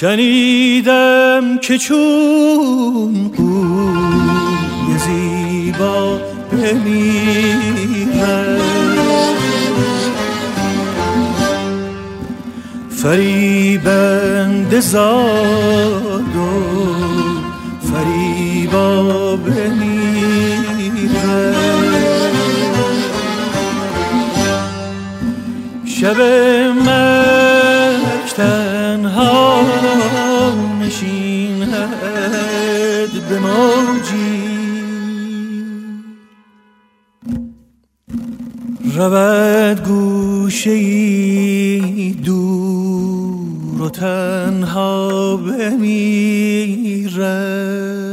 شنیدم که چون قوی زیبا بمیرد فریبنده زاد و فریبا بمیرد شب مرگ تنها نشیند به موجی رود گوشه‌ای دور و تنها بمیرد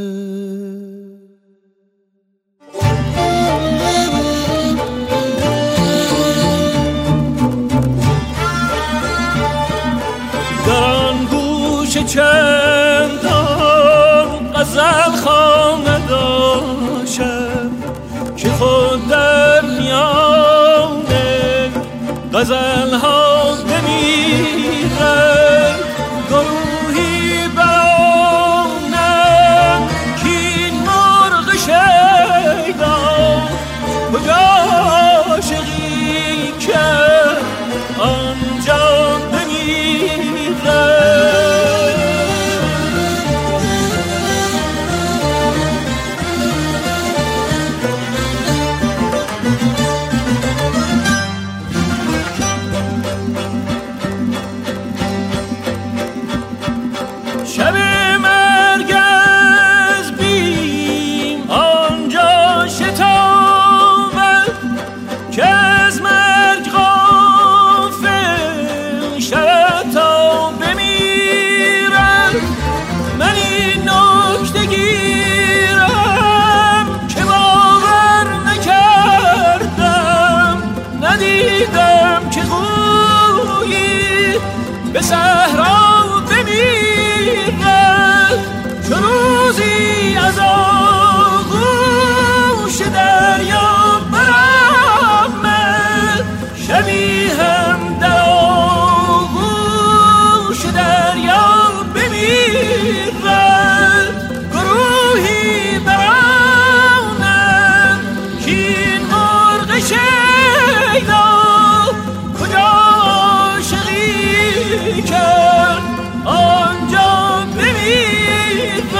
چندان غزل خانه داشتم که خود در میان غزل ها بمیرد گروهی برانم که این مرغ شیدا کجا عاشقی که آنجا بمیرد به صحرا بمیرد چو روزی از آغوش دریا برآمد شبی هم در آغوش دریا بمیرد گروهی برآمد کاین مرغ شیدا کجا کرد آنجا بمیرد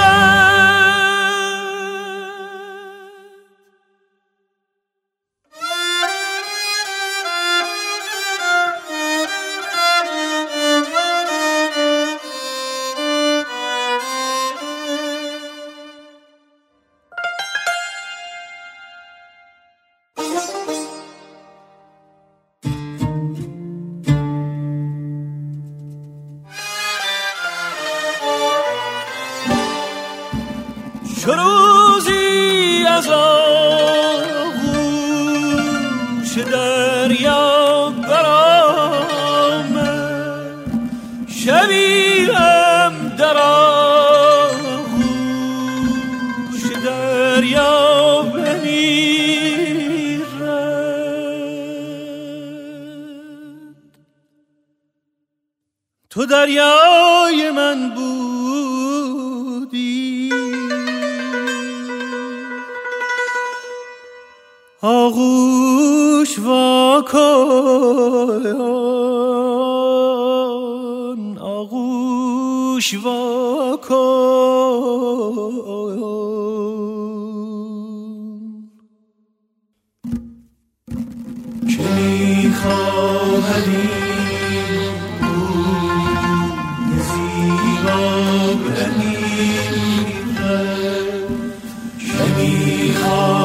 چو روزی از آغوش دریا برآمد شبی هم در آغوش دریا بمیرد تو دریای من بودی آغوش واکن آغوش واکن که میخواهدی بوی زیبا بمیرد که میخواهدی